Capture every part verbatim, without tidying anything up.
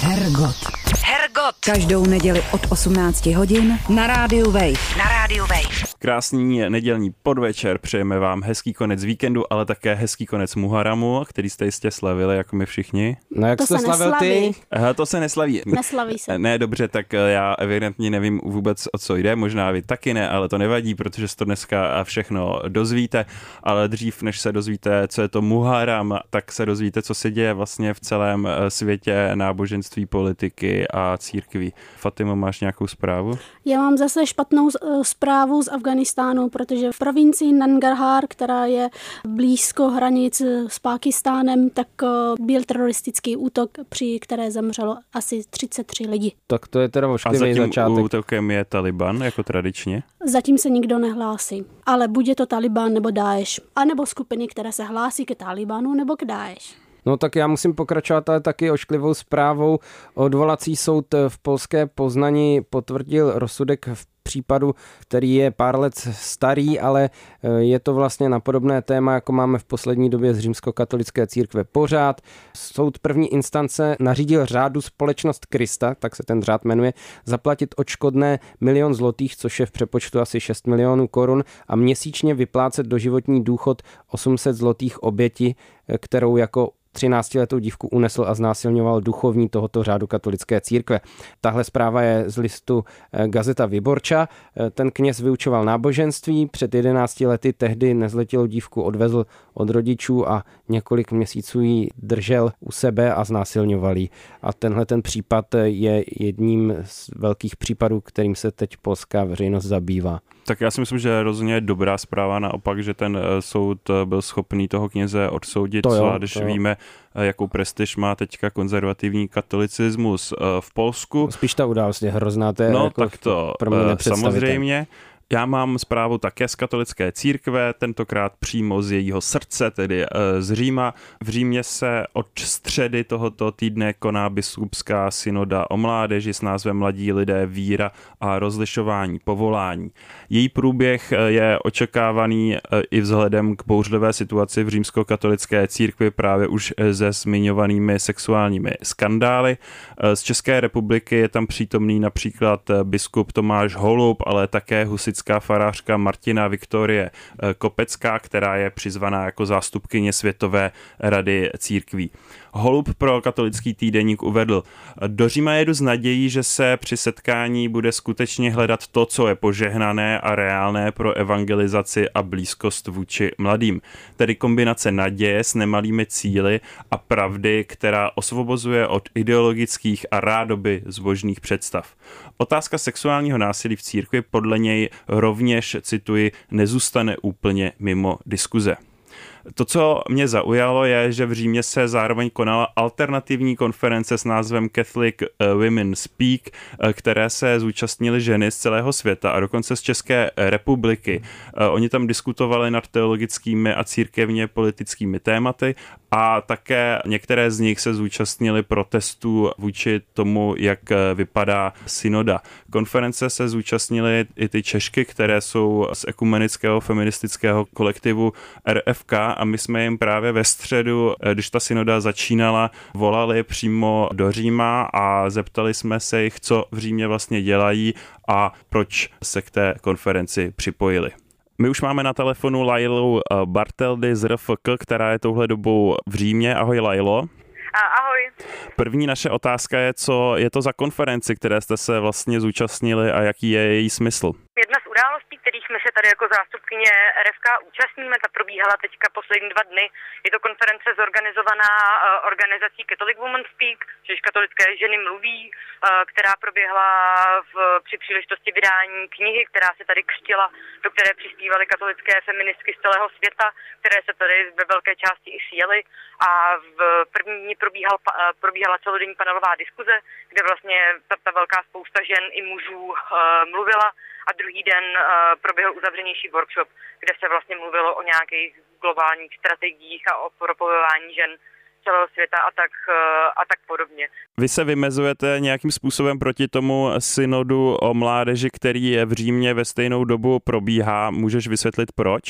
Hergot. Hergot. Každou neděli od osmnácti hodin na rádiu Wave. Na rádiu Wave. Krásný nedělní podvečer, přejeme vám hezký konec víkendu, ale také hezký konec Muharramu, který jste jistě slavili, jako my všichni. No jak to jsi to slavil ty? Aha, to se neslaví. Neslaví se. Ne, dobře, tak já evidentně nevím vůbec, o co jde, možná vy taky ne, ale to nevadí, protože se to dneska všechno dozvíte, ale dřív, než se dozvíte, co je to Muharram, tak se dozvíte, co se děje vlastně v celém světě náboženství, politiky a církví. Fatimo, máš nějakou zprávu? Já mám zase špatnou zprávu z Afghánistánu, protože v provincii Nangarhar, která je blízko hranic s Pákistánem, tak byl teroristický útok, při které zemřelo asi třicet tři lidí. Tak to je teda ošklivý začátek. A za tím útokem je Taliban, jako tradičně? Zatím se nikdo nehlásí, ale buď je to Taliban nebo Daesh, anebo skupiny, které se hlásí ke Talibanu nebo k Daesh. No tak já musím pokračovat, ale taky ošklivou zprávou. Odvolací soud v polské Poznani potvrdil rozsudek v případu, který je pár let starý, ale je to vlastně na podobné téma, jako máme v poslední době z římskokatolické církve pořád. Soud první instance nařídil řádu Společnost Krista, tak se ten řád jmenuje, zaplatit odškodné milion zlotých, což je v přepočtu asi šest milionů korun, a měsíčně vyplácet doživotní důchod osm set zlotých oběti, kterou jako třináctiletou dívku unesl a znásilňoval duchovní tohoto řádu katolické církve. Tahle zpráva je z listu Gazeta Vyborča. Ten kněz vyučoval náboženství, před jedenácti lety tehdy nezletilou dívku odvezl od rodičů a několik měsíců ji držel u sebe a znásilňoval ji. A tenhle ten případ je jedním z velkých případů, kterým se teď polská veřejnost zabývá. Tak já si myslím, že rozhodně je dobrá zpráva, naopak, že ten soud byl schopný toho kněze odsoudit, to jo, a když víme, jakou prestiž má teďka konzervativní katolicismus v Polsku. Spíš ta událost je hrozná, to je no, jako tak to pro mě samozřejmě. Já mám zprávu také z katolické církve, tentokrát přímo z jejího srdce, tedy z Říma. V Římě se od středy tohoto týdne koná biskupská synoda o mládeži s názvem Mladí lidé, víra a rozlišování povolání. Její průběh je očekávaný i vzhledem k bouřlivé situaci v římskokatolické církvi právě už se zmiňovanými sexuálními skandály. Z České republiky je tam přítomný například biskup Tomáš Holub, ale také husický farářka Martina Viktorie Kopecká, která je přizvaná jako zástupkyně Světové rady církví. Holub pro katolický týdeník uvedl: do Říma jedu s nadějí, že se při setkání bude skutečně hledat to, co je požehnané a reálné pro evangelizaci a blízkost vůči mladým. Tedy kombinace naděje s nemalými cíli a pravdy, která osvobozuje od ideologických a rádoby zbožných představ. Otázka sexuálního násilí v církvi podle něj rovněž, cituji, nezůstane úplně mimo diskuze. To, co mě zaujalo, je, že v Římě se zároveň konala alternativní konference s názvem Catholic Women Speak, které se zúčastnily ženy z celého světa a dokonce z České republiky. Oni tam diskutovali nad teologickými a církevně politickými tématy a také některé z nich se zúčastnili protestů vůči tomu, jak vypadá synoda. Konference se zúčastnily i ty Češky, které jsou z ekumenického feministického kolektivu R F K, a my jsme jim právě ve středu, když ta synoda začínala, volali přímo do Říma a zeptali jsme se jich, co v Římě vlastně dělají a proč se k té konferenci připojili. My už máme na telefonu Lailu Barteldy z R F K, která je touhle dobou v Římě. Ahoj, Lailo. Ahoj. První naše otázka je, co je to za konferenci, které jste se vlastně zúčastnili a jaký je její smysl? Jedna z událostí, kterých my se tady jako zástupkyně R F K účastníme, ta probíhala teďka poslední dva dny. Je to konference zorganizovaná organizací Catholic Women Speak, což katolické ženy mluví, která proběhla v, při příležitosti vydání knihy, která se tady křtila, do které přispívaly katolické feministky z celého světa, které se tady ve velké části i sjely. A v první dní probíhal, probíhala celodenní panelová diskuze, kde vlastně ta, ta velká spousta žen i mužů uh, mluvila, a druhý den uh, proběhl uzavřenější workshop, kde se vlastně mluvilo o nějakých globálních strategiích a o propojování žen celého světa a tak, uh, a tak podobně. Vy se vymezujete nějakým způsobem proti tomu synodu o mládeži, který je v Římě ve stejnou dobu probíhá. Můžeš vysvětlit proč?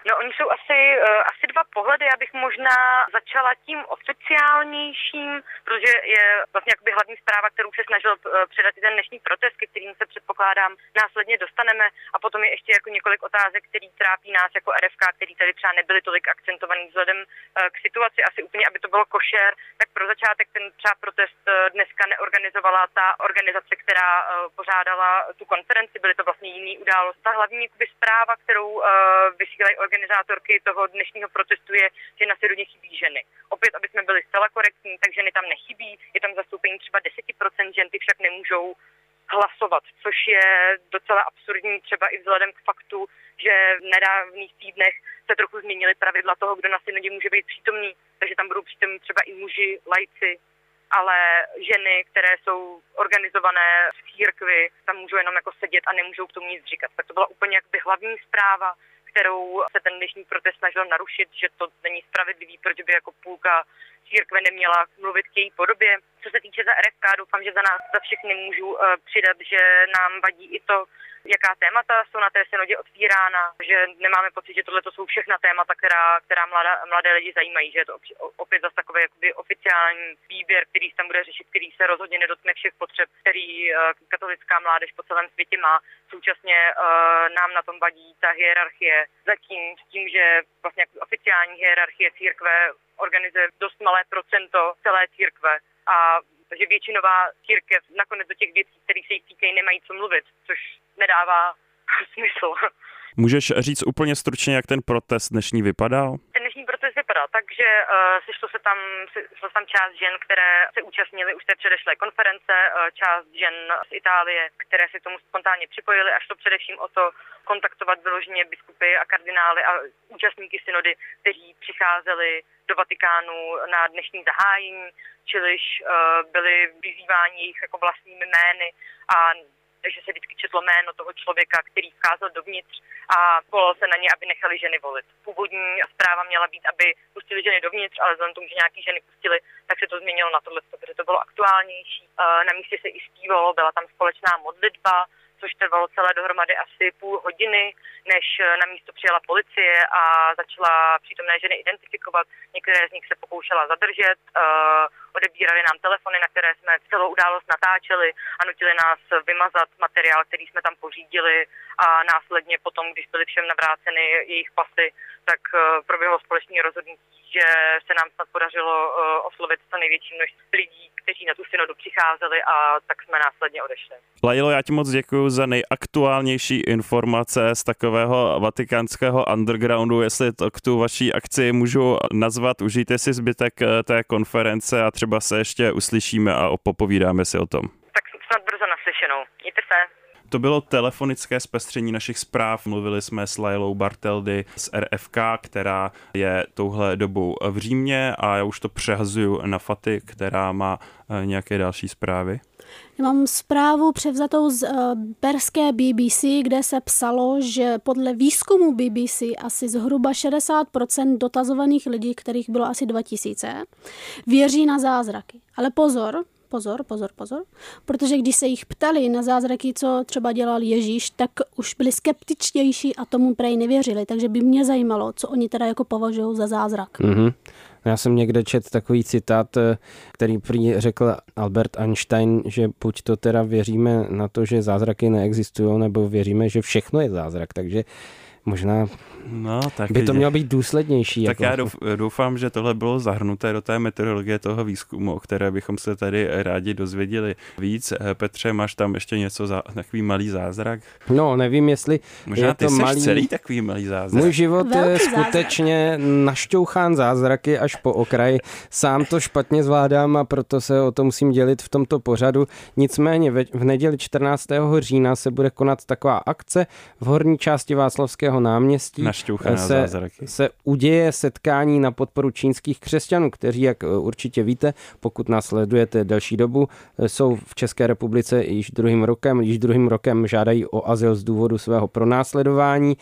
No oni jsou asi, uh, asi dva pohledy, já bych možná začala tím oficiálnějším, protože je vlastně jakoby hlavní zpráva, kterou se snažil uh, předat i ten dnešní protest, ke kterým se předpokládám následně dostaneme, a potom je ještě jako několik otázek, který trápí nás jako R F K, který tady třeba nebyly tolik akcentovaný vzhledem uh, k situaci, asi úplně, aby to bylo košer, tak pro začátek ten třeba protest uh, dneska neorganizovala ta organizace, která uh, pořádala tu konferenci, byly to vlastně jiný událost. Ta hlavní jakoby zpráva, kterou uh, vysílají organizátorky toho dnešního protestu, je, že na Syrodě chybí ženy. Opět, aby jsme byli zcela korektní, tak ženy tam nechybí, je tam zastoupení třeba deset procent žen, ty však nemůžou hlasovat, což je docela absurdní třeba i vzhledem k faktu, že v nedávných týdnech se trochu změnily pravidla toho, kdo na synodě může být přítomný, takže tam budou přítomní třeba i muži, laici, ale ženy, které jsou organizované v církvi, tam můžou jenom jako sedět a nemůžou k tomu nic říkat. Tak to byla úplně jakoby hlavní zpráva, kterou se ten dnešní protest snažil narušit, že to není spravedlivý, protože by jako půlka církve neměla mluvit k její podobě. Co se týče za R F K, doufám, že za nás za všechny můžu uh, přidat, že nám vadí i to, jaká témata jsou na té synodě otvírána, že nemáme pocit, že tohle jsou všechna témata, která, která mladá, mladé lidi zajímají, že je to opět zase takový jakoby oficiální výběr, který se tam bude řešit, který se rozhodně nedotkne všech potřeb, který uh, katolická mládež po celém světě má. Současně uh, nám na tom vadí ta hierarchie, zatím s tím, že vlastně oficiální hierarchie církve organizuje dost malé procento celé církve a takže většinová církev nakonec do těch věcí, které se jich týkají, nemají co mluvit, což nedává smysl. Můžeš říct úplně stručně, jak ten protest dnešní vypadal? Ten dnešní protest vypadal tak, že uh, sešlo se tam, sešlo se tam část žen, které se účastnily už té předešlé konference, uh, část žen z Itálie, které se k tomu spontánně připojily, a šlo především o to kontaktovat vyloženě biskupy a kardinály a účastníky synody, kteří přicházeli do Vatikánu na dnešní zahájení, čiliž uh, byli vyzýváni jejich jako vlastními jmény, a takže se vždycky četlo jméno toho člověka, který vcházel dovnitř, a volalo se na ně, aby nechali ženy volit. Původní zpráva měla být, aby pustili ženy dovnitř, ale vzhledem k tomu, že nějaký ženy pustili, tak se to změnilo na tohle, protože to bylo aktuálnější. Na místě se i zpívalo, byla tam společná modlitba, což trvalo celé dohromady asi půl hodiny, než na místo přijela policie a začala přítomné ženy identifikovat. Některé z nich se pokoušela zadržet, uh, odebírali nám telefony, na které jsme celou událost natáčeli, a nutili nás vymazat materiál, který jsme tam pořídili, a následně potom, když byly všem navráceny jejich pasy, tak uh, proběhlo společné rozhodnutí, že se nám snad podařilo uh, oslovit co největší množství lidí, kteří na tu synodu přicházeli, a tak jsme následně odešli. Lajilo, já ti moc děkuji za nejaktuálnější informace z takového vatikánského undergroundu, jestli to k tu vaší akci můžu nazvat. Užijte si zbytek té konference a třeba se ještě uslyšíme a popovídáme si o tom. Tak snad brzo naslyšenou. Mějte se. To bylo telefonické zpestření našich zpráv. Mluvili jsme s Lailou Barteldy z R F K, která je touhle dobou v Římě, a já už to přehazuju na Faty, která má nějaké další zprávy. Já mám zprávu převzatou z uh, perské B B C, kde se psalo, že podle výzkumu B B C asi zhruba šedesát procent dotazovaných lidí, kterých bylo asi dva tisíce, věří na zázraky. Ale pozor, Pozor, pozor, pozor, protože když se jich ptali na zázraky, co třeba dělal Ježíš, tak už byli skeptičtější a tomu prej nevěřili, takže by mě zajímalo, co oni teda jako považují za zázrak. Mm-hmm. Já jsem někde četl takový citát, který prý řekl Albert Einstein, že buď to teda věříme na to, že zázraky neexistují, nebo věříme, že všechno je zázrak, takže možná no, tak by to mělo být důslednější. Tak jako. já doufám, že tohle bylo zahrnuté do té meteorologie toho výzkumu, o které bychom se tady rádi dozvěděli víc. Petře, máš tam ještě něco, za takový malý zázrak? No, nevím, jestli možná je ty to seš malý... celý takový malý zázrak. Můj život Velký je skutečně zázrak. Našťouchán zázraky až po okraj. Sám to špatně zvládám, a proto se o to musím dělit v tomto pořadu. Nicméně v neděli čtrnáctého října se bude konat taková akce v horní části Václavského náměstí. Se, se uděje setkání na podporu čínských křesťanů, kteří, jak určitě víte, pokud nás sledujete delší dobu, jsou v České republice již druhým rokem, již druhým rokem žádají o azyl z důvodu svého pronásledování,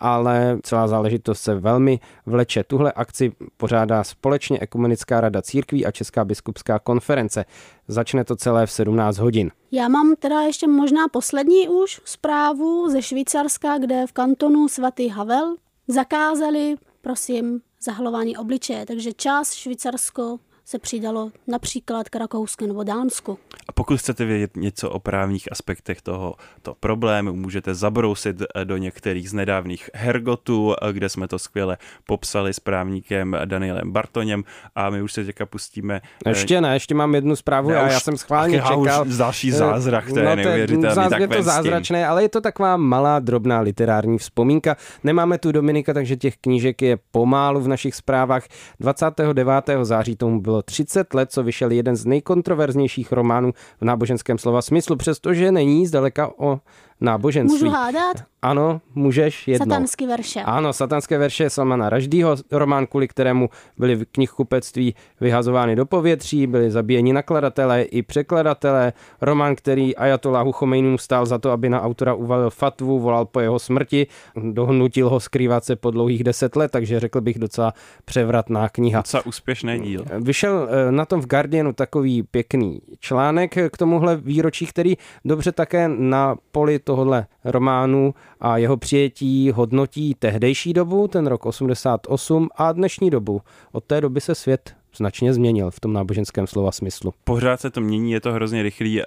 ale celá záležitost se velmi vleče. Tuhle akci pořádá společně Ekumenická rada církví a Česká biskupská konference. Začne to celé v sedmnáct hodin. Já mám teda ještě možná poslední už zprávu ze Švýcarska, kde v kantonu svatý Havel zakázali, prosím, zahalování obličeje. Takže čas Švýcarsko se přidalo například k Rakousku nebo Dánsku. A pokud chcete vědět něco o právních aspektech tohoto problému, můžete zabrousit do některých z nedávných hergotů, kde jsme to skvěle popsali s právníkem Danielem Bartoněm a my už se teďka pustíme. Ještě ne, ještě mám jednu zprávu a já jsem schválně ach, čekal. Už další zázrak, to je no, neuvěřitelný. Tak je to zázračné, ale je to taková malá, drobná literární vzpomínka. Nemáme tu Dominika, takže těch knížek je pomálu v našich zprávách. dvacátého devátého září tomu bylo třicet let, co vyšel jeden z nejkontroverznějších románů v náboženském slova smyslu, přestože není zdaleka o náboženství. Můžu hádat? Ano, můžeš jednou. Satanské verše. Ano, Satanské verše Salmana Rushdieho, román, kvůli kterému byly v knihkupectví vyhazovány do povětří, byli zabíjeni nakladatelé i překladatelé. Román, který Ajatolláhu Chomejnímu stál za to, aby na autora uvalil fatvu, volal po jeho smrti, dohnutil ho skrývat se po dlouhých deset let, takže řekl bych docela převratná kniha. Docela úspěšný díl. Vyšel na tom v Guardianu takový pěkný článek k tomuhle výročí, který dobře také na poli tohohle románu a jeho přijetí hodnotí tehdejší dobu, ten rok osmdesát osm a dnešní dobu. Od té doby se svět značně změnil v tom náboženském slova smyslu. Pořád se to mění, je to hrozně rychlý,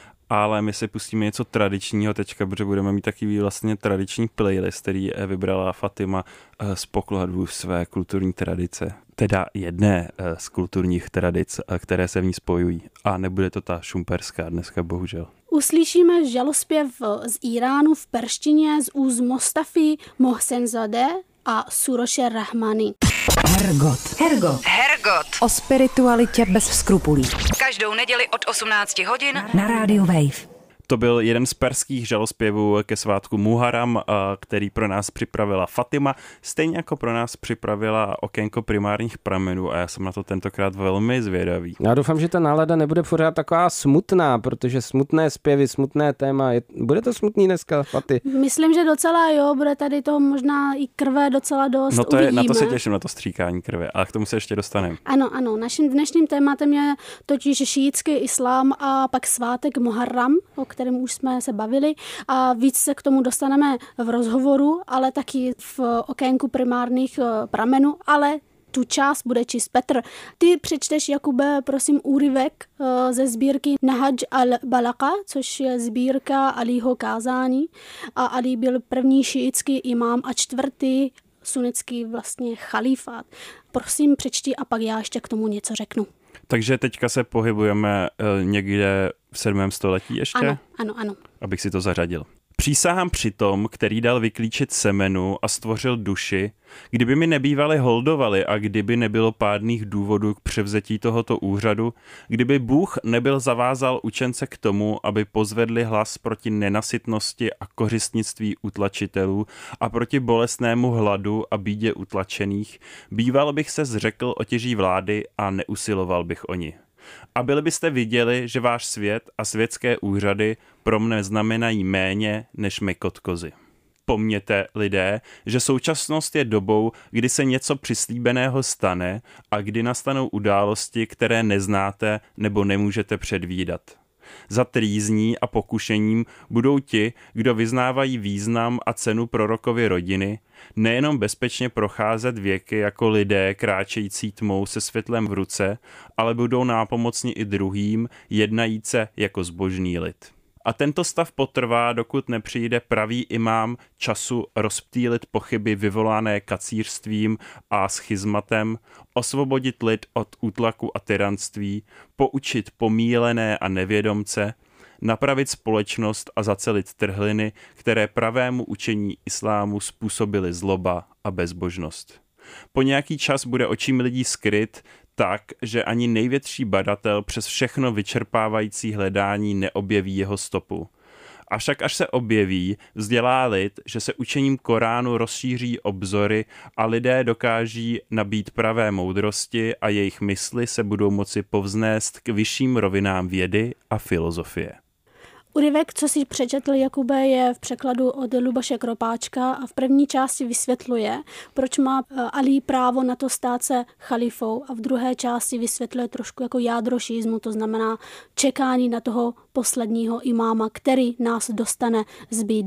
ale my si pustíme něco tradičního teďka, protože budeme mít takový vlastně tradiční playlist, který vybrala Fatima z pokladu své kulturní tradice. Teda jedné z kulturních tradic, které se v ní spojují. A nebude to ta šumperská dneska, bohužel. Uslyšíme žalospěv z Iránu v perštině z úst Mostafy Mohsenzadeh a Suroše Rahmani. Hergot. Hergot. Hergot. O spiritualitě bez skrupulí. Každou neděli od osmnácti hodin na rádiu Wave. To byl jeden z perských žalospěvů ke svátku Muharram, který pro nás připravila Fatima, stejně jako pro nás připravila okénko primárních pramenů a já jsem na to tentokrát velmi zvědavý. Já doufám, že ta nálada nebude pořád taková smutná, protože smutné zpěvy, smutné téma, je... bude to smutný dneska, Faty? Myslím, že docela jo, bude tady to možná i krve docela dost, No to je, uvidíme. Na to se těším, na to stříkání krve, ale k tomu se ještě dostaneme. Ano, ano, naším dnešním tématem je totiž šíitský islám a pak svátek Muharram, o kterém už jsme se bavili a víc se k tomu dostaneme v rozhovoru, ale taky v okénku primárních pramenů, ale tu část bude číst Petr. Ty přečteš, Jakube, prosím, úryvek ze sbírky Nahaj al-Balaka, což je sbírka Alího kázání a Ali byl první šíitský imám a čtvrtý sunnický vlastně chalífát. Prosím, přečti a pak já ještě k tomu něco řeknu. Takže teďka se pohybujeme někde v sedmém století ještě? Ano, ano, ano. Abych si to zařadil. Přísahám při tom, který dal vyklíčit semenu a stvořil duši, kdyby mi nebývali holdovali a kdyby nebylo pádných důvodů k převzetí tohoto úřadu, kdyby Bůh nebyl zavázal učence k tomu, aby pozvedli hlas proti nenasytnosti a kořistnictví utlačitelů a proti bolestnému hladu a bídě utlačených, býval bych se zřekl otěží vlády a neusiloval bych o ni. A byli byste viděli, že váš svět a světské úřady pro mne znamenají méně než mekot kozy. Pomněte, lidé, že současnost je dobou, kdy se něco přislíbeného stane a kdy nastanou události, které neznáte nebo nemůžete předvídat. Za trýzní a pokušením budou ti, kdo vyznávají význam a cenu prorokovy rodiny, nejenom bezpečně procházet věky jako lidé kráčející tmou se světlem v ruce, ale budou nápomocni i druhým, jednajíce jako zbožný lid. A tento stav potrvá, dokud nepřijde pravý imám času rozptýlit pochyby vyvolané kacířstvím a schizmatem, osvobodit lid od útlaku a tyranství, poučit pomílené a nevědomce, napravit společnost a zacelit trhliny, které pravému učení islámu způsobily zloba a bezbožnost. Po nějaký čas bude očím lidí skryt, tak, že ani největší badatel přes všechno vyčerpávající hledání neobjeví jeho stopu. Avšak až se objeví, vzdělá lid, že se učením Koránu rozšíří obzory a lidé dokáží nabít pravé moudrosti a jejich mysli se budou moci povznést k vyšším rovinám vědy a filozofie. Úryvek, co si přečetl, Jakube, je v překladu od Luboše Kropáčka a v první části vysvětluje, proč má Ali právo na to stát se chalifou a v druhé části vysvětluje trošku jako jádro šíismu, to znamená čekání na toho posledního imáma, který nás dostane z bídy.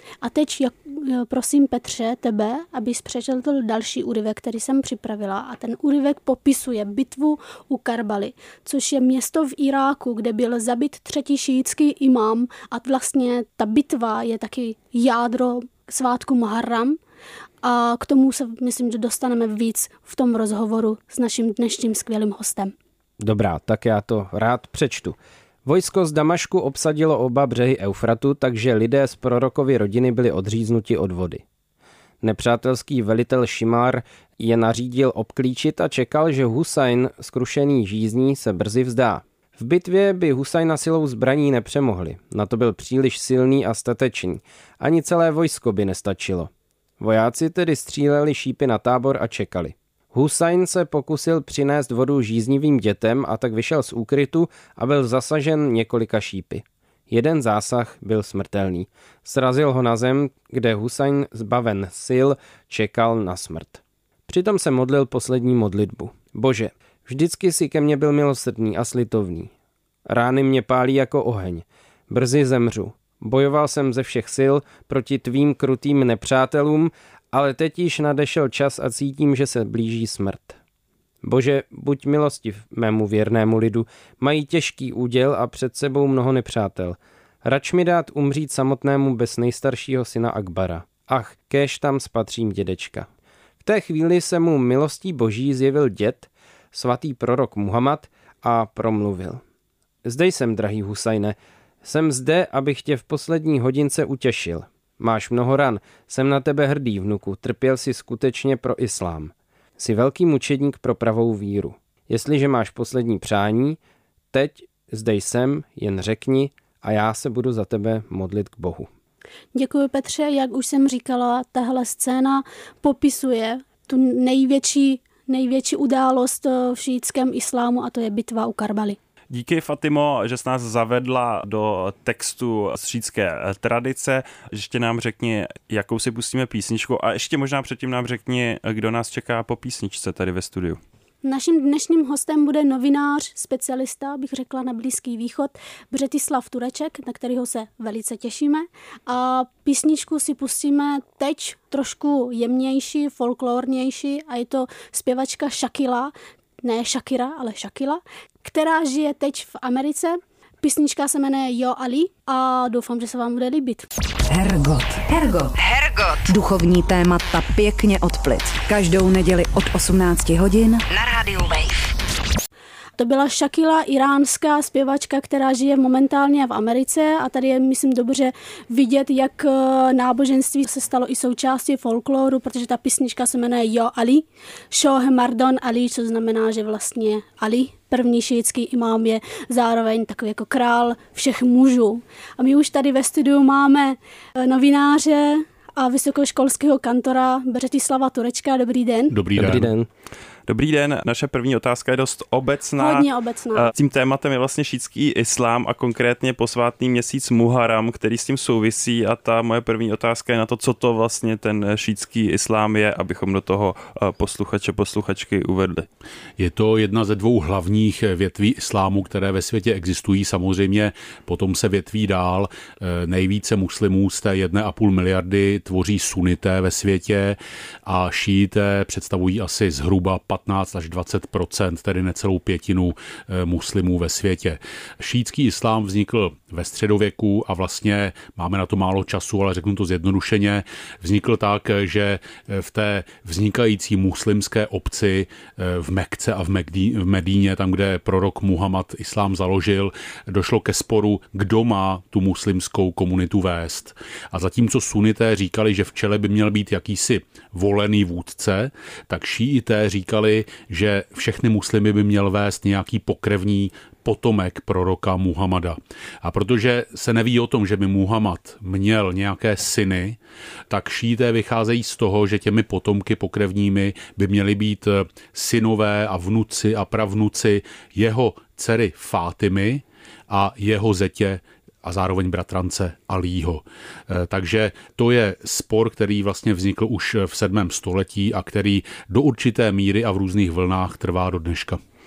A teď jak, prosím Petře tebe, abys přečetl další úryvek, který jsem připravila. A ten úryvek popisuje bitvu u Karbaly, což je město v Iráku, kde byl zabit třetí šíitský imám a vlastně ta bitva je taky jádro svátku Muharram. A k tomu se myslím, že dostaneme víc v tom rozhovoru s naším dnešním skvělým hostem. Dobrá, tak já to rád přečtu. Vojsko z Damašku obsadilo oba břehy Eufratu, takže lidé z prorokovy rodiny byli odříznuti od vody. Nepřátelský velitel Šimár je nařídil obklíčit a čekal, že Husajn, zkrušený žízní, se brzy vzdá. V bitvě by Husajna silou zbraní nepřemohli, na to byl příliš silný a statečný. Ani celé vojsko by nestačilo. Vojáci tedy stříleli šípy na tábor a čekali. Husajn se pokusil přinést vodu žíznivým dětem a tak vyšel z úkrytu a byl zasažen několika šípy. Jeden zásah byl smrtelný. Srazil ho na zem, kde Husajn zbaven sil čekal na smrt. Přitom se modlil poslední modlitbu. Bože, vždycky si ke mně byl milosrdný a slitovný. Rány mě pálí jako oheň. Brzy zemřu. Bojoval jsem ze všech sil proti tvým krutým nepřátelům, ale teď již nadešel čas a cítím, že se blíží smrt. Bože, buď milostiv mému věrnému lidu, mají těžký úděl a před sebou mnoho nepřátel. Rač mi dát umřít samotnému bez nejstaršího syna Akbara. Ach, kéž tam spatřím dědečka. V té chvíli se mu milostí boží zjevil děd, svatý prorok Muhammad, a promluvil. Zde jsem, drahý Husajne, jsem zde, abych tě v poslední hodince utěšil. Máš mnoho ran, jsem na tebe hrdý, vnuku, trpěl si skutečně pro islám. Jsi velký mučedník pro pravou víru. Jestliže máš poslední přání, teď zde jsem, jen řekni a já se budu za tebe modlit k Bohu. Děkuji, Petře, jak už jsem říkala, tahle scéna popisuje tu největší, největší událost v šíitském islámu a to je bitva u Karbaly. Díky, Fatimo, že jsi nás zavedla do textu z šíitské tradice. Ještě nám řekni, jakou si pustíme písničku a ještě možná předtím nám řekni, kdo nás čeká po písničce tady ve studiu. Naším dnešním hostem bude novinář, specialista, bych řekla, na Blízký východ, Břetislav Tureček, na kterého se velice těšíme. A písničku si pustíme teď trošku jemnější, folklornější a je to zpěvačka Shakila, ne Shakira, ale Shakila, která žije teď v Americe. Písnička se jmenuje Jo Ali a doufám, že se vám bude líbit. Hergot. Hergot. Hergot. Duchovní témata pěkně od plic. Každou neděli od osmnácti hodin na rádiu Wave. To byla Shakila, iránská zpěvačka, která žije momentálně v Americe a tady je, myslím, dobře vidět, jak náboženství se stalo i součástí folkloru, protože ta písnička se jmenuje Jo Ali, Shoh Mardon Ali, co znamená, že vlastně Ali, první šíitský imám, je zároveň takový jako král všech mužů. A my už tady ve studiu máme novináře a vysokoškolského kantora Břetislava Turečka. Dobrý den. Dobrý den. Dobrý den. Dobrý den, naše první otázka je dost obecná. Hodně obecná. Tím tématem je vlastně šíitský islám a konkrétně posvátný měsíc Muharram, který s tím souvisí a ta moje první otázka je na to, co to vlastně ten šíitský islám je, abychom do toho posluchače, posluchačky uvedli. Je to jedna ze dvou hlavních větví islámu, které ve světě existují. Samozřejmě potom se větví dál. Nejvíce muslimů z té jedné a půl miliardy tvoří sunité ve světě a šíité představují asi zhruba patnáct až dvacet procent, tedy necelou pětinu muslimů ve světě. Šíitský islám vznikl ve středověku a vlastně máme na to málo času, ale řeknu to zjednodušeně. Vznikl tak, že v té vznikající muslimské obci v Mekce a v Medíně, tam, kde prorok Muhammad islám založil, došlo ke sporu, kdo má tu muslimskou komunitu vést. A zatímco sunité říkali, že v čele by měl být jakýsi volený vůdce, tak šíité říkali, že všechny muslimy by měl vést nějaký pokrevní potomek proroka Muhammada. A protože se neví o tom, že by Muhammad měl nějaké syny, tak šíité vycházejí z toho, že těmi potomky pokrevními by měly být synové a vnuci a pravnuci jeho dcery Fátimy a jeho zetě a zároveň bratrance Alího. Takže to je spor, který vlastně vznikl už v sedmém století a který do určité míry a v různých vlnách trvá do dneška.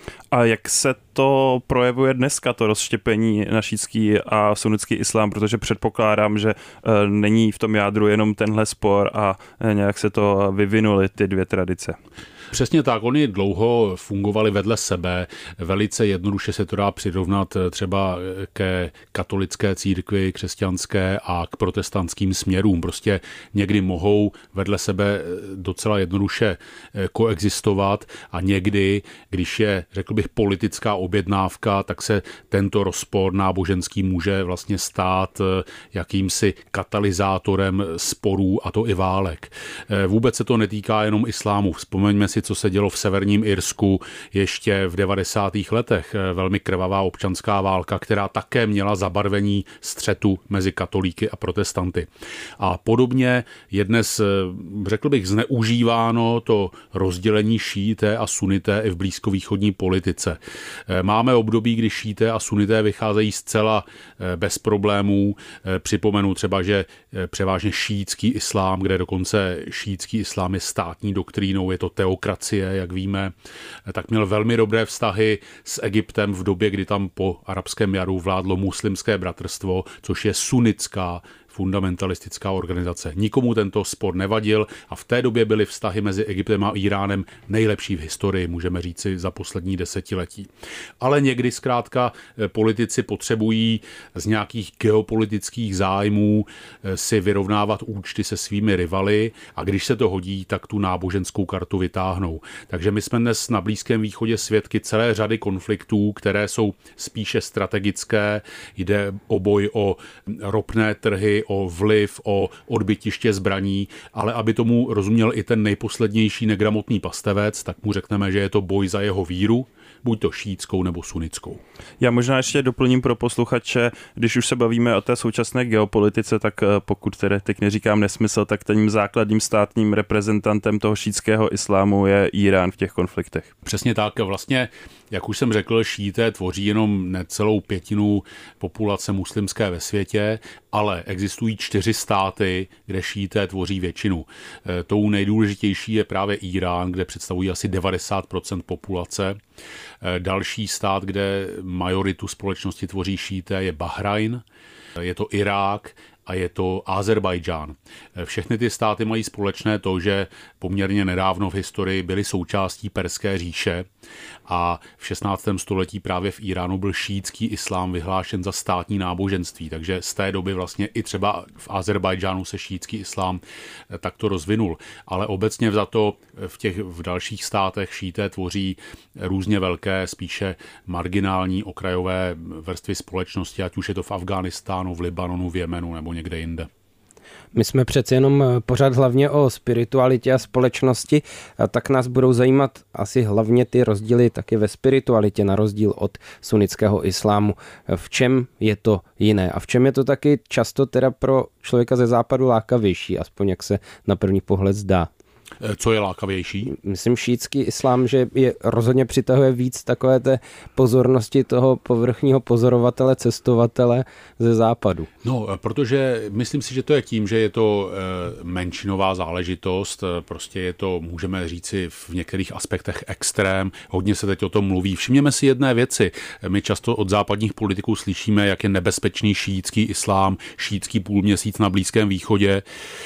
A jak se to projevuje dneska, to rozštěpení na šítský a sunnický islám, protože předpokládám, že není v tom jádru jenom tenhle spor a nějak se to vyvinuly ty dvě tradice. Přesně tak, oni dlouho fungovali vedle sebe, velice jednoduše se to dá přirovnat třeba ke katolické církvi, křesťanské a k protestantským směrům. Prostě někdy mohou vedle sebe docela jednoduše koexistovat a někdy, když je, řekl bych, politická objednávka, tak se tento rozpor náboženský může vlastně stát jakýmsi katalyzátorem sporů, a to i válek. Vůbec se to netýká jenom islámu. Vzpomeňme si, co se dělo v severním Irsku ještě v devadesátých letech. Velmi krvavá občanská válka, která také měla zabarvení střetu mezi katolíky a protestanty. A podobně je dnes, řekl bych, zneužíváno to rozdělení šíité a sunité i v blízkovýchodní politice. Máme období, kdy šíité a sunité vycházejí zcela bez problémů. Připomenu třeba, že převážně šíitský islám, kde dokonce šíitský islám je státní doktrínou, je to teokracie, jak víme, tak měl velmi dobré vztahy s Egyptem v době, kdy tam po arabském jaru vládlo muslimské bratrstvo, což je sunnická fundamentalistická organizace. Nikomu tento spor nevadil a v té době byly vztahy mezi Egyptem a Íránem nejlepší v historii, můžeme říci, za poslední desetiletí. Ale někdy zkrátka politici potřebují z nějakých geopolitických zájmů si vyrovnávat účty se svými rivaly a když se to hodí, tak tu náboženskou kartu vytáhnou. Takže my jsme dnes na Blízkém východě svědky celé řady konfliktů, které jsou spíše strategické. Jde o boj o ropné trhy, o vliv, o odbytiště zbraní, ale aby tomu rozuměl i ten nejposlednější negramotný pastevec, tak mu řekneme, že je to boj za jeho víru, buď to šíitskou nebo sunnickou. Já možná ještě doplním pro posluchače, když už se bavíme o té současné geopolitice, tak pokud tedy teď neříkám nesmysl, tak tím základním státním reprezentantem toho šítského islámu je Írán v těch konfliktech. Přesně tak. Vlastně, jak už jsem řekl, šíité tvoří jenom necelou pětinu populace muslimské ve světě, ale existují čtyři státy, kde šíité tvoří většinu. Tou nejdůležitější je právě Írán, kde představují asi devadesát procent populace. Další stát, kde majoritu společnosti tvoří šíité, je Bahrajn, je to Irák a je to Azerbajdžán. Všechny ty státy mají společné to, že poměrně nedávno v historii byly součástí Perské říše a v šestnáctém století právě v Íránu byl šíitský islám vyhlášen za státní náboženství, takže z té doby vlastně i třeba v Azerbajdžánu se šíitský islám takto rozvinul. Ale obecně vzato v těch v dalších státech šíité tvoří různě velké, spíše marginální okrajové vrstvy společnosti, ať už je to v Afghánistánu, v Libanonu, v Jemenu nebo někde jinde. My jsme přeci jenom pořád hlavně o spiritualitě a společnosti, a tak nás budou zajímat asi hlavně ty rozdíly taky ve spiritualitě, na rozdíl od sunnického islámu. V čem je to jiné a v čem je to taky často teda pro člověka ze západu lákavější, aspoň jak se na první pohled zdá. Co je lákavější? Myslím šíitský islám, že je rozhodně přitahuje víc takové té pozornosti toho povrchního pozorovatele, cestovatele ze západu. No, protože myslím si, že to je tím, že je to menšinová záležitost, prostě je to, můžeme říci, v některých aspektech extrém, hodně se teď o tom mluví. Všimněme si jedné věci. My často od západních politiků slyšíme, jak je nebezpečný šíitský islám, šíitský půlměsíc na Blízkém východě,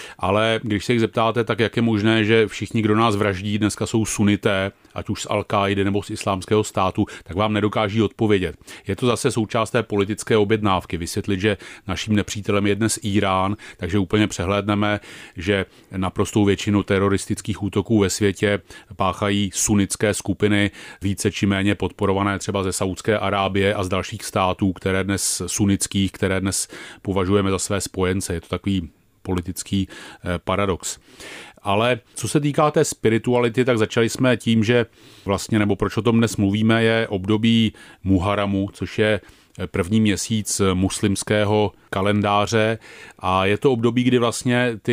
ale když se jich zeptáte, tak jak je možné, že všichni, kdo nás vraždí, dneska jsou sunité, ať už z Al-Káidy nebo z Islámského státu, tak vám nedokáží odpovědět. Je to zase součást té politické objednávky. Vysvětlit, že naším nepřítelem je dnes Írán, takže úplně přehlédneme, že naprostou většinu teroristických útoků ve světě páchají sunnické skupiny, více či méně podporované třeba ze Saúdské Arábie a z dalších států, které dnes sunnických, které dnes považujeme za své spojence. Je to takový politický paradox. Ale co se týká té spirituality, tak začali jsme tím, že vlastně, nebo proč o tom dnes mluvíme, je období Muharamu, což je první měsíc muslimského kalendáře a je to období, kdy vlastně ty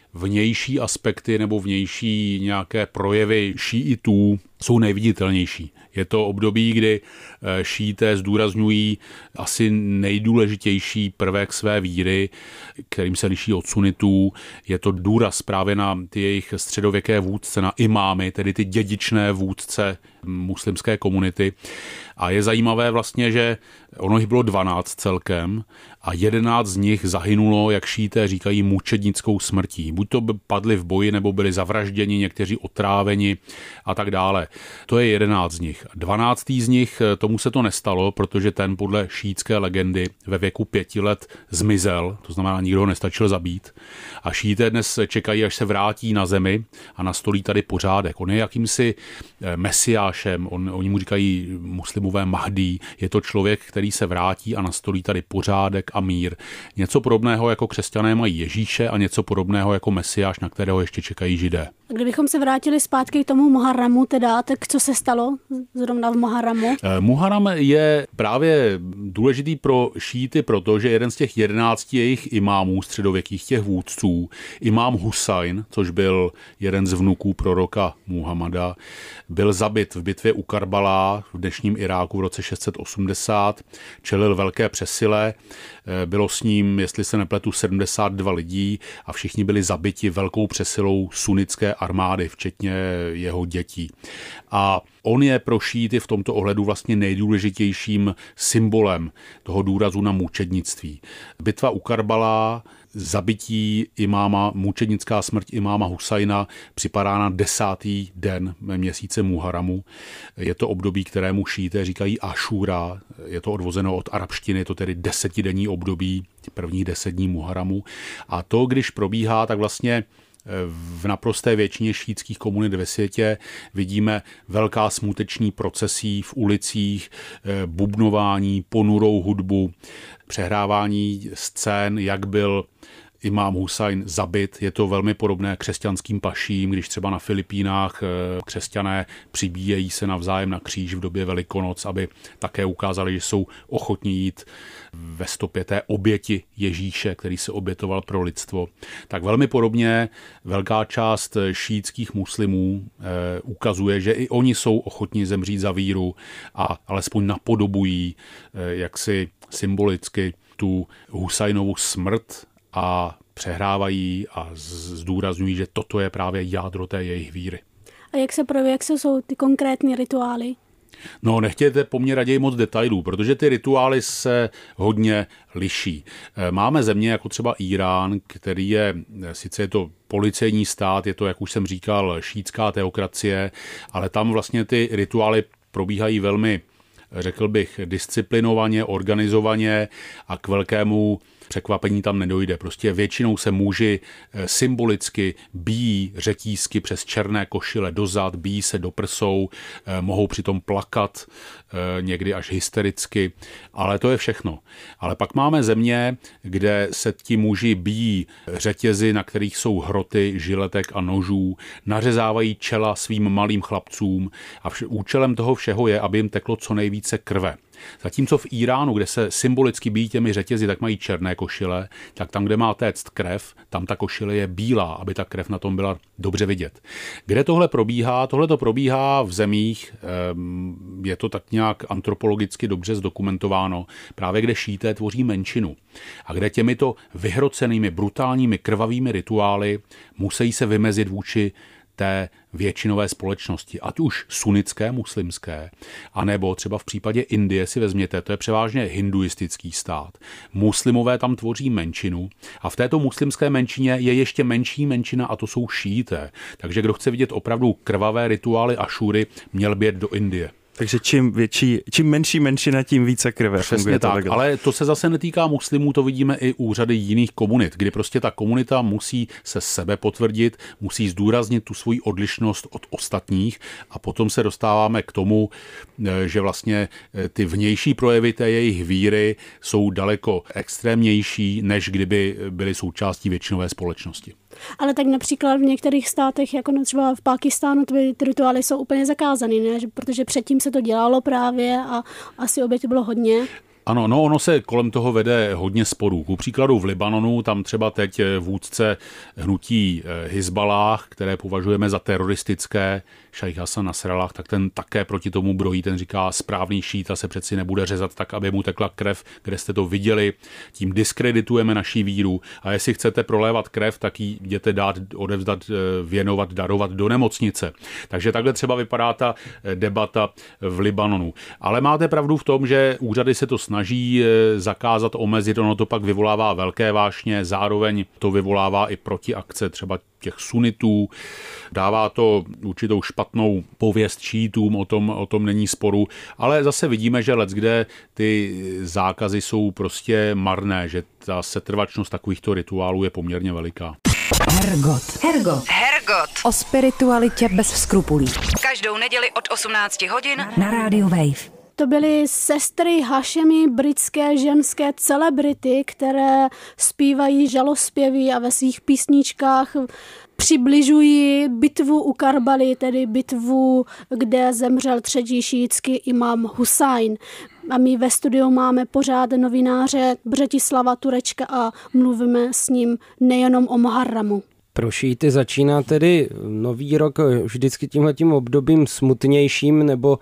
vnější aspekty nebo vnější nějaké projevy šíitů jsou nejviditelnější. Je to období, kdy šíité zdůrazňují asi nejdůležitější prvek své víry, kterým se liší od sunitů. Je to důraz právě na ty jejich středověké vůdce, na imámy, tedy ty dědičné vůdce muslimské komunity. A je zajímavé vlastně, že ono jich bylo dvanáct celkem a jedenáct z nich zahynulo, jak šíité říkají, mučednickou smrtí. Buď to padli v boji, nebo byli zavražděni, někteří otráveni a tak dále. To je jedenáct z nich. dvanáctý z nich, tomu se to nestalo, protože ten podle šíitské legendy ve věku pěti let zmizel, to znamená, nikdo ho nestačil zabít. A šíité dnes čekají, až se vrátí na zemi a nastolí tady pořádek. On je jakýmsi mesiášem, on, oni mu říkají muslimové Mahdi. Je to člověk, který se vrátí a nastolí tady pořádek a mír. Něco podobného jako křesťané mají Ježíše a něco podobného jako mesiáš, na kterého ještě čekají Židé. Kdybychom se vrátili zpátky k tomu Muharramu, teda, tak co se stalo zrovna v Muharramu? Muharram je právě důležitý pro šíity, protože jeden z těch jedenácti jejich imámů středověkých, těch vůdců, imám Husajn, což byl jeden z vnuků proroka Muhammada, byl zabit v bitvě u Karbala v dnešním Iráku v roce šest set osmdesát, čelil velké přesile, bylo s ním, jestli se nepletu, sedmdesát dva lidí a všichni byli zabiti velkou přesilou sunnické armády, včetně jeho dětí. A on je pro šíity v tomto ohledu vlastně nejdůležitějším symbolem toho důrazu na mučednictví. Bitva u Karbala, zabití imáma, mučednická smrť imáma Husajna připadá na desátý den měsíce Muharramu. Je to období, kterému šíité říkají Ašura, je to odvozeno od arabštiny, je to tedy desetidenní období, prvních deset dní Muharramu. A to, když probíhá, tak vlastně v naprosté většině šíitských komunit ve světě vidíme velká smuteční procesí v ulicích, bubnování, ponurou hudbu, přehrávání scén, jak byl imám Husajn zabit. Je to velmi podobné křesťanským paším, když třeba na Filipínách křesťané přibíjejí se navzájem na kříž v době Velikonoc, aby také ukázali, že jsou ochotní jít ve stopě té oběti Ježíše, který se obětoval pro lidstvo. Tak velmi podobně velká část šíitských muslimů eh, ukazuje, že i oni jsou ochotní zemřít za víru a alespoň napodobují eh, jaksi symbolicky tu Husajnovu smrt a přehrávají a zdůrazňují, že toto je právě jádro té jejich víry. A jak se projeví, jak jsou ty konkrétní rituály? No, nechtějte po mně raději moc detailů, protože ty rituály se hodně liší. Máme země jako třeba Irán, který je, sice je to policejní stát, je to, jak už jsem říkal, šíitská teokracie, ale tam vlastně ty rituály probíhají velmi, řekl bych, disciplinovaně, organizovaně a k velkému překvapení tam nedojde. Prostě většinou se muži symbolicky bíjí řetízky přes černé košile dozad, bíjí se do prsou, mohou přitom plakat, někdy až hystericky, ale to je všechno. Ale pak máme země, kde se ti muži bíjí řetězy, na kterých jsou hroty, žiletek a nožů, nařezávají čela svým malým chlapcům a vš- účelem toho všeho je, aby jim teklo co nejvíce krve. Zatímco v Iránu, kde se symbolicky bíjí těmi řetězy, tak mají černé košile, tak tam, kde má téct krev, tam ta košile je bílá, aby ta krev na tom byla dobře vidět. Kde tohle probíhá? Tohle to probíhá v zemích, je to tak nějak antropologicky dobře zdokumentováno, právě kde šíité tvoří menšinu. A kde těmito vyhrocenými, brutálními, krvavými rituály musí se vymezit vůči té většinové společnosti, ať už sunnické, muslimské, anebo třeba v případě Indie si vezměte, to je převážně hinduistický stát. Muslimové tam tvoří menšinu a v této muslimské menšině je ještě menší menšina a to jsou šíité. Takže kdo chce vidět opravdu krvavé rituály Ašury, měl by jet do Indie. Takže čím větší, čím menší menšina, tím více krve. Přesně tak, takhle. Ale to se zase netýká muslimů, to vidíme i u řady jiných komunit, kdy prostě ta komunita musí se sebe potvrdit, musí zdůraznit tu svoji odlišnost od ostatních a potom se dostáváme k tomu, že vlastně ty vnější projevy té jejich víry jsou daleko extrémnější, než kdyby byly součástí většinové společnosti. Ale tak například v některých státech, jako třeba v Pákistánu, ty, ty rituály jsou úplně zakázané, ne? Protože předtím se to dělalo právě a asi obětí bylo hodně. Ano, no ono se kolem toho vede hodně sporů. Ku příkladu v Libanonu, tam třeba teď vůdce hnutí Hizballáh, které považujeme za teroristické, šejch Hasan Nasrallah, tak ten také proti tomu brojí, ten říká, správný šíta se přeci nebude řezat tak, aby mu tekla krev, kde jste to viděli, tím diskreditujeme naší víru a jestli chcete prolévat krev, tak ji jděte dát, odevzdat, věnovat, darovat do nemocnice. Takže takhle třeba vypadá ta debata v Libanonu. Ale máte pravdu v tom, že úřady se to snaží zakázat, omezit, ono to pak vyvolává velké vášně, zároveň to vyvolává i protiakce třeba těch sunitů, dává to určitou špatnou pověst šítům, o tom, o tom není sporu, ale zase vidíme, že leckde ty zákazy jsou prostě marné, že ta setrvačnost takovýchto rituálů je poměrně veliká. Hergot. Hergot. Hergot. O spiritualitě bez skrupulí. Každou neděli od osmnácti hodin na rádiu Wave. To byly sestry Hašemi, britské ženské celebrity, které zpívají žalospěvy a ve svých písničkách přibližují bitvu u Karbali, tedy bitvu, kde zemřel třetí šíitský imám Husajn. A my ve studiu máme pořád novináře Břetislava Turečka a mluvíme s ním nejenom o Muharramu. Pro šíity začíná tedy nový rok vždycky tímhletím obdobím smutnějším nebo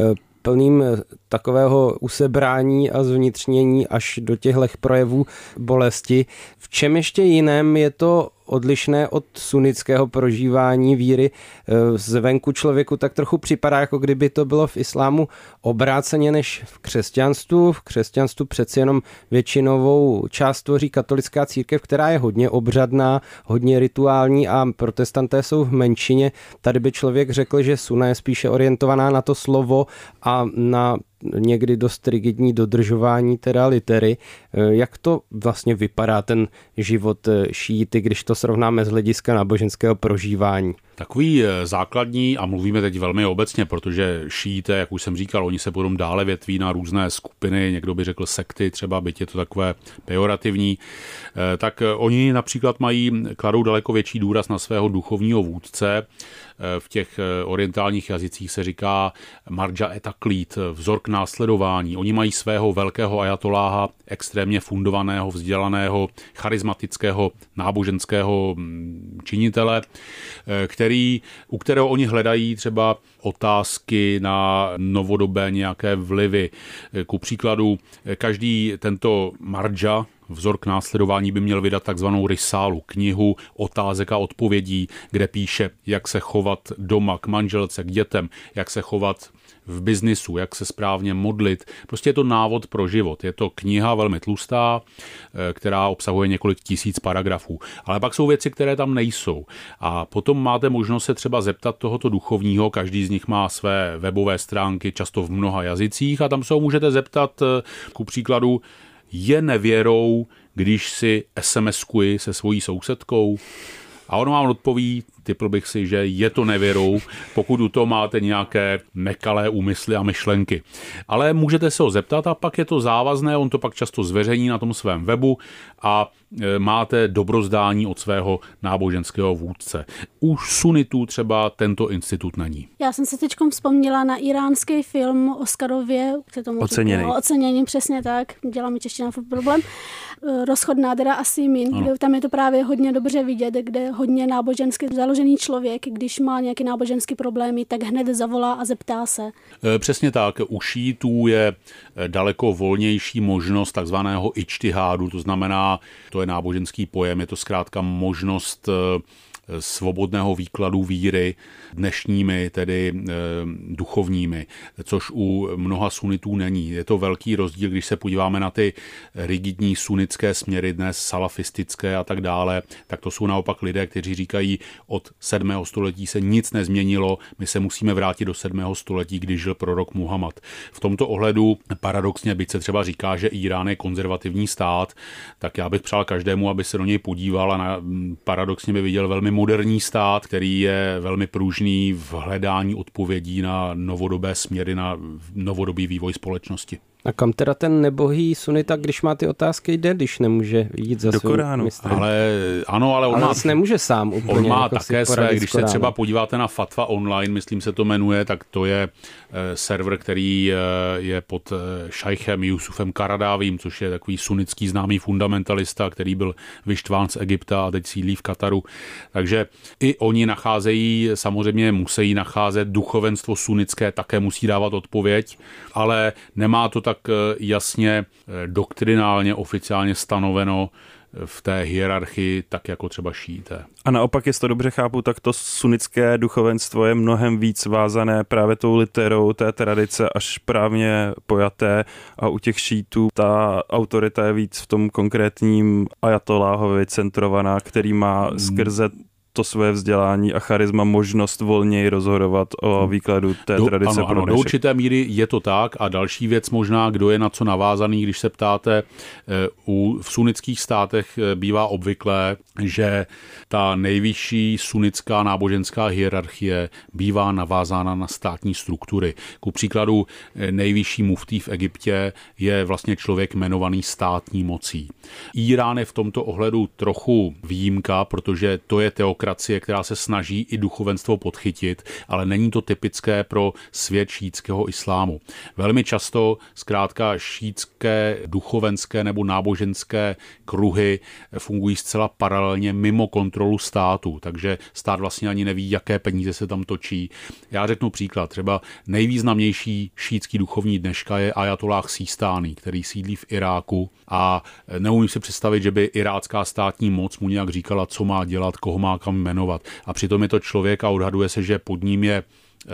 plným takového usebrání a zvnitřnění až do těchto projevů bolesti. V čem ještě jiném je to odlišné od sunnického prožívání víry? Zvenku člověku tak trochu připadá, jako kdyby to bylo v islámu obráceně než v křesťanstvu. V křesťanstvu přeci jenom většinovou část tvoří katolická církev, která je hodně obřadná, hodně rituální a protestanté jsou v menšině. Tady by člověk řekl, že sunna je spíše orientovaná na to slovo a na někdy dost rigidní dodržování teda litery. Jak to vlastně vypadá ten život šíity, když to srovnáme z hlediska náboženského prožívání? Takový základní, a mluvíme teď velmi obecně, protože šíité, jak už jsem říkal, oni se potom dále větví na různé skupiny, někdo by řekl sekty, třeba byť je to takové pejorativní, tak oni například mají, kladou daleko větší důraz na svého duchovního vůdce. V těch orientálních jazycích se říká marja etaklid, vzor k následování. Oni mají svého velkého ajatoláha, extrémně fundovaného, vzdělaného, charismatického, náboženského činitele, který, u kterého oni hledají třeba otázky na novodobé nějaké vlivy. Ku příkladu, každý tento marja, vzor k následování, by měl vydat takzvanou risálu, knihu otázek a odpovědí, kde píše, jak se chovat doma k manželce, k dětem, jak se chovat v biznisu, jak se správně modlit. Prostě je to návod pro život. Je to kniha velmi tlustá, která obsahuje několik tisíc paragrafů. Ale pak jsou věci, které tam nejsou. A potom máte možnost se třeba zeptat tohoto duchovního, každý z nich má své webové stránky, často v mnoha jazycích, a tam se ho můžete zeptat, ku příkladu, je nevěrou, když si SMSkuji se svojí sousedkou? A on vám odpoví, tipl bych si, že je to nevěrou, pokud u toho máte nějaké nekalé úmysly a myšlenky. Ale můžete se ho zeptat a pak je to závazné, on to pak často zveřejní na tom svém webu a máte dobrozdání od svého náboženského vůdce. U sunitů třeba tento institut není. Já jsem se teď vzpomněla na iránský film Oscarově, k tomu oceněný. Říkalo, oceněný, přesně tak, dělá mi čeština furt problém. Rozchod Nádera a Simin, kde tam je to právě hodně dobře vidět, kde hodně nábožensky založený člověk, když má nějaké náboženské problémy, tak hned zavolá a zeptá se. Přesně tak, u šítů je daleko volnější možnost takzvaného ičtihádu, to znamená, to je náboženský pojem, je to zkrátka možnost svobodného výkladu víry dnešními, tedy e, duchovními, což u mnoha sunitů není. Je to velký rozdíl, když se podíváme na ty rigidní sunnické směry dnes, salafistické a tak dále, tak to jsou naopak lidé, kteří říkají, od sedmého století se nic nezměnilo, my se musíme vrátit do sedmého století, když žil prorok Muhammad. V tomto ohledu paradoxně, byť se třeba říká, že Irán je konzervativní stát, tak já bych přál každému, aby se do něj podíval a na, paradoxně by viděl velmi moderní stát, který je velmi pružný v hledání odpovědí na novodobé směry, na novodobý vývoj společnosti. A kam teda ten nebohý sunita, když má ty otázky, jde, když nemůže jít za svým mistrem? Ale ano, ale on ale má, nemůže sám úplně. On má jako také své, když se třeba podíváte na Fatwa Online, myslím se to jmenuje, tak to je e, server, který e, je pod e, šajchem Jusufem Karadávím, což je takový sunnický známý fundamentalista, který byl vyštván z Egypta a teď sídlí v Kataru. Takže i oni nacházejí, samozřejmě musí nacházet duchovenstvo sunnické, také musí dávat odpověď, ale nemá to tak jasně doktrinálně, oficiálně stanoveno v té hierarchii, tak jako třeba šíité. A naopak, jestli to dobře chápu, tak to sunnické duchovenstvo je mnohem víc vázané právě tou literou té tradice až právně pojaté a u těch šítů ta autorita je víc v tom konkrétním ajatoláhovi centrovaná, který má skrze to své vzdělání a charisma možnost volněji rozhodovat o výkladu té do, tradice. Ano, ano, do určité míry je to tak a další věc možná, kdo je na co navázaný, když se ptáte, u, v sunnických státech bývá obvyklé, že ta nejvyšší sunnická náboženská hierarchie bývá navázána na státní struktury. Ku příkladu nejvyšší muftí v Egyptě je vlastně člověk jmenovaný státní mocí. Írán je v tomto ohledu trochu výjimka, protože to je teokracie, která se snaží i duchovenstvo podchytit, ale není to typické pro svět šítského islámu. Velmi často zkrátka šítské duchovenské nebo náboženské kruhy fungují zcela paralelně mimo kontrolu státu, takže stát vlastně ani neví, jaké peníze se tam točí. Já řeknu příklad, třeba nejvýznamnější šítský duchovní dneška je ajatolláh Sístáný, který sídlí v Iráku a neumím si představit, že by irácká státní moc mu nějak říkala, co má dělat, koho má kam jmenovat. A přitom je to člověk a odhaduje se, že pod ním je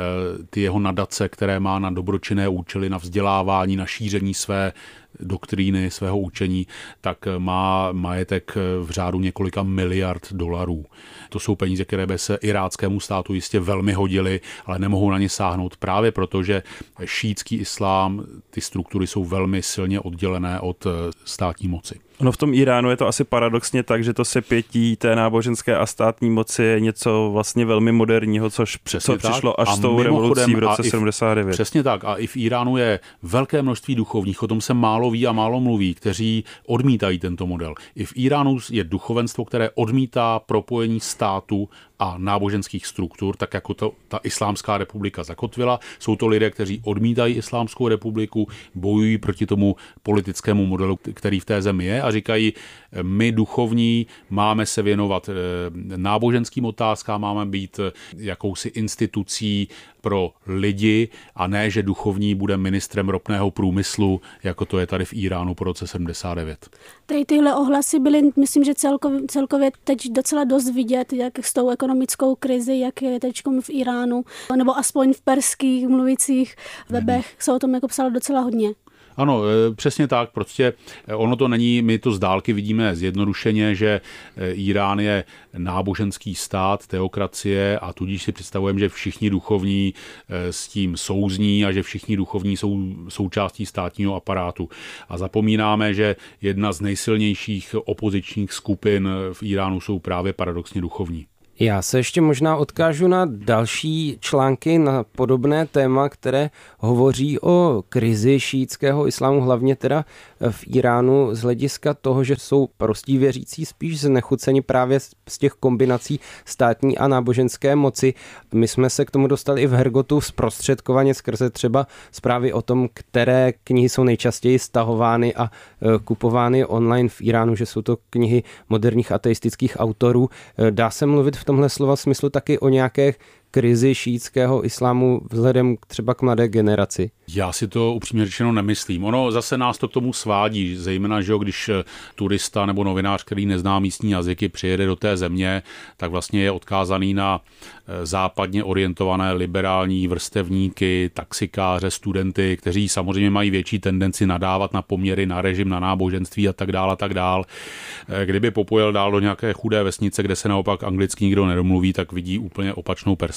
ty jeho nadace, které má na dobročinné účely, na vzdělávání, na šíření své doktríny, svého učení, tak má majetek v řádu několika miliard dolarů. To jsou peníze, které by se iráckému státu jistě velmi hodily, ale nemohou na ně sáhnout právě proto, že šítský islám, ty struktury jsou velmi silně oddělené od státní moci. No v tom Iránu je to asi paradoxně tak, že to sepětí té náboženské a státní moci je něco vlastně velmi moderního, což co přišlo až s tou revolucí v roce sedmdesát devět. Přesně tak. A i v Iránu je velké množství duchovních, o tom se málo ví a málo mluví, kteří odmítají tento model. I v Iránu je duchovenstvo, které odmítá propojení státu a náboženských struktur, tak jako to, ta Islámská republika zakotvila. Jsou to lidé, kteří odmítají Islámskou republiku, bojují proti tomu politickému modelu, který v té zemi je a říkají, my duchovní máme se věnovat náboženským otázkám, máme být jakousi institucí pro lidi a ne, že duchovní bude ministrem ropného průmyslu, jako to je tady v Iránu po roce sedmdesát devět. Tady tyhle ohlasy byly, myslím, že celkově, celkově teď docela dost vidět, jak s tou ekonomickou krizi, jak je teď v Iránu, nebo aspoň v perských mluvících webech se o tom jako psalo docela hodně. Ano, přesně tak, prostě ono to není, my to z dálky vidíme zjednodušeně, že Irán je náboženský stát, teokracie a tudíž si představujeme, že všichni duchovní s tím souzní a že všichni duchovní jsou součástí státního aparátu. A zapomínáme, že jedna z nejsilnějších opozičních skupin v Iránu jsou právě paradoxně duchovní. Já se ještě možná odkážu na další články na podobné téma, které hovoří o krizi šíitského islámu, hlavně teda v Iránu z hlediska toho, že jsou prostí věřící spíš znechuceni právě z těch kombinací státní a náboženské moci. My jsme se k tomu dostali i v Hergotu zprostředkovaně skrze třeba zprávy o tom, které knihy jsou nejčastěji stahovány a kupovány online v Iránu, že jsou to knihy moderních ateistických autorů. Dá se mluvit v tomhle slova smyslu taky o nějaké krizi šíitského islámu vzhledem třeba k mladé generaci? Já si to upřímně řečeno nemyslím. Ono zase nás to k tomu svádí, zejména, že když turista nebo novinář, který nezná místní jazyky, přijede do té země, tak vlastně je odkázaný na západně orientované liberální vrstevníky, taxikáře, studenty, kteří samozřejmě mají větší tendenci nadávat na poměry, na režim, na náboženství a tak dál a tak dál. Kdyby popojel dál do nějaké chudé vesnice, kde se naopak anglicky nikdo nedomluví, tak vidí úplně opačnou perspektivu.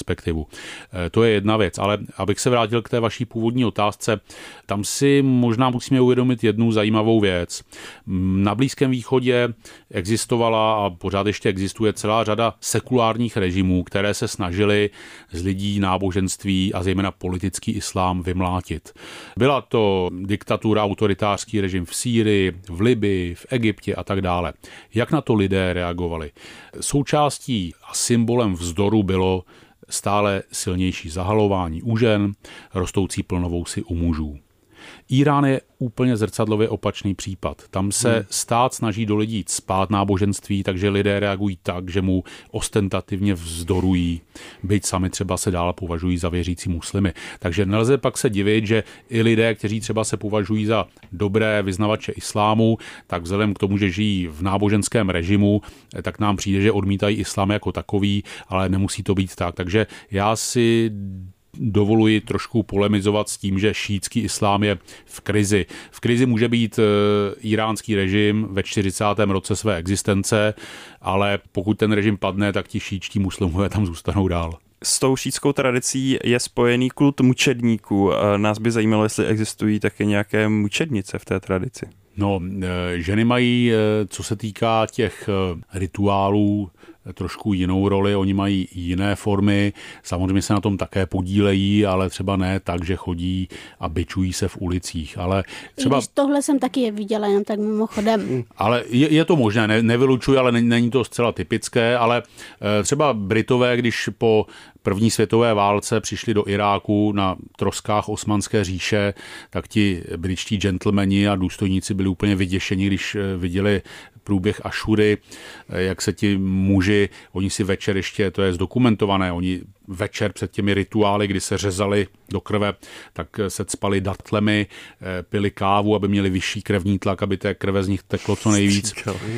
perspektivu. To je jedna věc, ale abych se vrátil k té vaší původní otázce, tam si možná musíme uvědomit jednu zajímavou věc. Na Blízkém východě existovala a pořád ještě existuje celá řada sekulárních režimů, které se snažily z lidí náboženství a zejména politický islám vymlátit. Byla to diktatura, autoritářský režim v Sýrii, v Libii, v Egyptě a tak dále. Jak na to lidé reagovali? Součástí a symbolem vzdoru bylo stále silnější zahalování u žen, rostoucí plnovousy u mužů. Irán je úplně zrcadlově opačný případ. Tam se hmm. stát snaží do lidí cpát náboženství, takže lidé reagují tak, že mu ostentativně vzdorují, byť sami třeba se dál považují za věřící muslimy. Takže nelze pak se divit, že i lidé, kteří třeba se považují za dobré vyznavače islámu, tak vzhledem k tomu, že žijí v náboženském režimu, tak nám přijde, že odmítají islám jako takový, ale nemusí to být tak. Takže já si dovoluji trošku polemizovat s tím, že šíitský islám je v krizi. V krizi může být e, iránský režim ve čtyřicátém roce své existence, ale pokud ten režim padne, tak ti šíitští muslimové tam zůstanou dál. S tou šíitskou tradicí je spojený kult mučedníků. Nás by zajímalo, jestli existují také nějaké mučednice v té tradici. No, ženy mají, co se týká těch rituálů, trošku jinou roli, oni mají jiné formy, samozřejmě se na tom také podílejí, ale třeba ne tak, že chodí a bičují se v ulicích, ale třeba... Když tohle jsem taky je viděla, jenom tak mimochodem. Ale je, je to možné, ne, nevylučuji, ale není, není to zcela typické, ale třeba Britové, když po první světové válce přišli do Iráku na troskách Osmanské říše, tak ti britští gentlemani a důstojníci byli úplně vyděšeni, když viděli průběh Ašury, jak se ti muži, oni si večer ještě, to je zdokumentované, oni večer před těmi rituály, kdy se řezali do krve, tak se cpali datlemi, pili kávu, aby měli vyšší krevní tlak, aby té krve z nich teklo co nejvíc.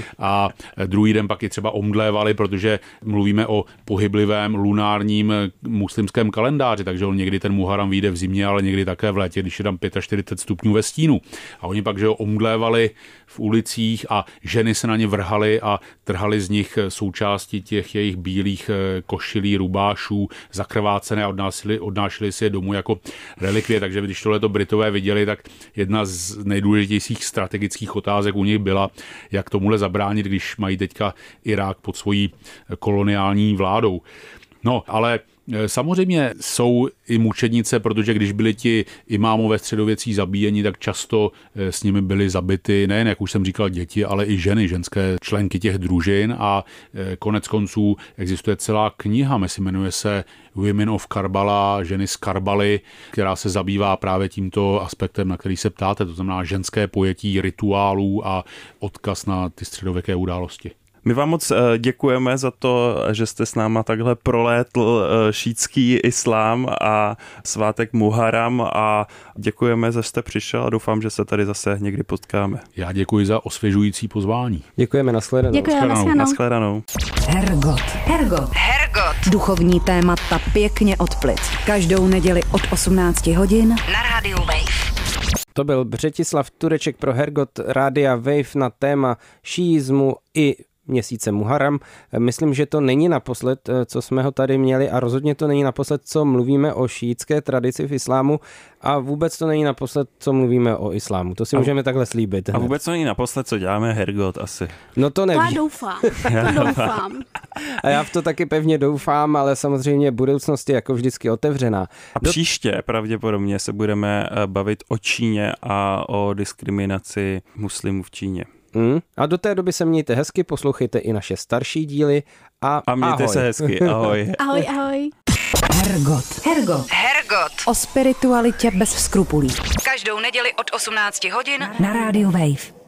A druhý den pak i třeba omdlévali, protože mluvíme o pohyblivém lunárním muslimském kalendáři, takže on někdy ten Muharram vyjde v zimě, ale někdy také v létě, když je tam čtyřicet pět stupňů ve stínu. A oni pak, že ho omdlévali v ulicích a ženy se na ně vrhaly a trhali z nich součásti těch jejich bílých košilí, rubášů, zakrvácené a odnášeli, odnášeli si je domů jako relikvie. Takže když tohleto Britové viděli, tak jedna z nejdůležitějších strategických otázek u nich byla, jak tomuhle zabránit, když mají teďka Irák pod svojí koloniální vládou. No, ale samozřejmě jsou i mučednice, protože když byli ti imámové středověcí zabíjeni, tak často s nimi byly zabity nejen, jak už jsem říkal, děti, ale i ženy, ženské členky těch družin a konec konců existuje celá kniha, myslím, jmenuje se Women of Karbala, ženy z Karbaly, která se zabývá právě tímto aspektem, na který se ptáte, to znamená ženské pojetí rituálů a odkaz na ty středověké události. My vám moc děkujeme za to, že jste s náma takhle prolétl šíitský islám a svátek Muharram a děkujeme, že jste přišel a doufám, že se tady zase někdy potkáme. Já děkuji za osvěžující pozvání. Děkujeme, nashledanou. Děkujeme, nashledanou. Hergot. Hergot. Hergot. Duchovní témata pěkně od plic. Každou neděli od osmnácti hodin na rádiu Wave. To byl Břetislav Tureček pro Hergot Rádia Wave na téma šíismu i měsíce Muharram. Myslím, že to není naposled, co jsme ho tady měli a rozhodně to není naposled, co mluvíme o šíitské tradici v islámu a vůbec to není naposled, co mluvíme o islámu. To si a můžeme takhle slíbit. A vůbec to není naposled, co děláme Hergot asi. No to nevím. Já doufám. To doufám. A já v to taky pevně doufám, ale samozřejmě budoucnost je jako vždycky otevřená. A příště pravděpodobně se budeme bavit o Číně a o diskriminaci muslimů v Číně. Hmm. A do té doby se mějte hezky, poslouchejte i naše starší díly a A mějte ahoj. se hezky, ahoj. Ahoj, ahoj. Hergot. Hergot. Hergot. O spiritualitě bez skrupulí. Každou neděli od osmnácti hodin na rádiu Wave.